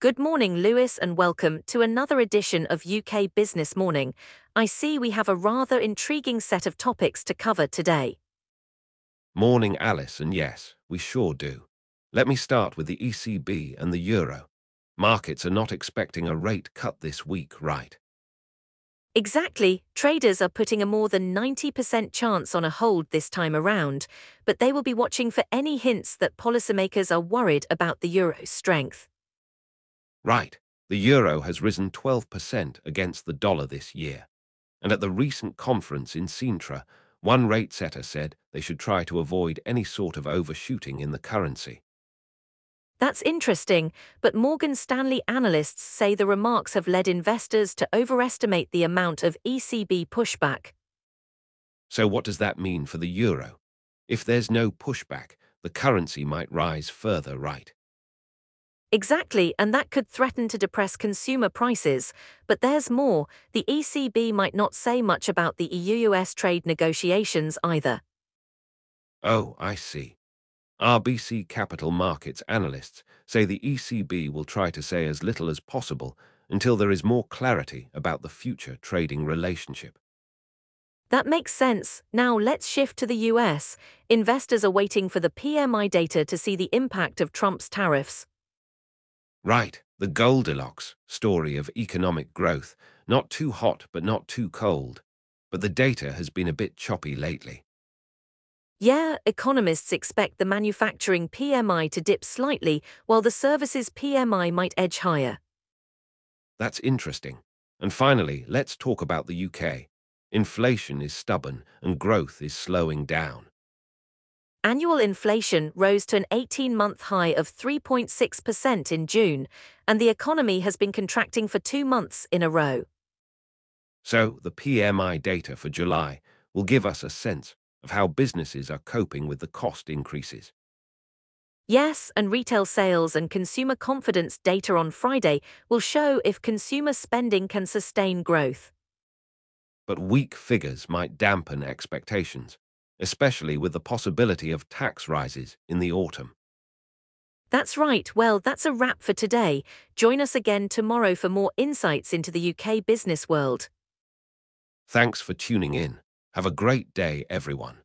Good morning, Lewis, and welcome to another edition of UK Business Morning. I see we have a rather intriguing set of topics to cover today. Morning, Alice, and yes, we sure do. Let me start with the ECB and the euro. Markets are not expecting a rate cut this week, right? Exactly, traders are putting a more than 90% chance on a hold this time around, but they will be watching for any hints that policymakers are worried about the euro's strength. Right. The euro has risen 12% against the dollar this year. And at the recent conference in Sintra, one rate setter said they should try to avoid any sort of overshooting in the currency. That's interesting, but Morgan Stanley analysts say the remarks have led investors to overestimate the amount of ECB pushback. So what does that mean for the euro? If there's no pushback, the currency might rise further, right? Exactly, and that could threaten to depress consumer prices. But there's more. The ECB might not say much about the EU-US trade negotiations either. Oh, I see. RBC Capital Markets analysts say the ECB will try to say as little as possible until there is more clarity about the future trading relationship. That makes sense. Now let's shift to the US. Investors are waiting for the PMI data to see the impact of Trump's tariffs. Right, the Goldilocks story of economic growth, not too hot but not too cold. But the data has been a bit choppy lately. Yeah, economists expect the manufacturing PMI to dip slightly, while the services PMI might edge higher. That's interesting. And finally, let's talk about the UK. Inflation is stubborn and growth is slowing down. Annual inflation rose to an 18-month high of 3.6% in June, and the economy has been contracting for 2 months in a row. So the PMI data for July will give us a sense of how businesses are coping with the cost increases. Yes, and retail sales and consumer confidence data on Friday will show if consumer spending can sustain growth. But weak figures might dampen expectations, especially with the possibility of tax rises in the autumn. That's right. Well, that's a wrap for today. Join us again tomorrow for more insights into the UK business world. Thanks for tuning in. Have a great day, everyone.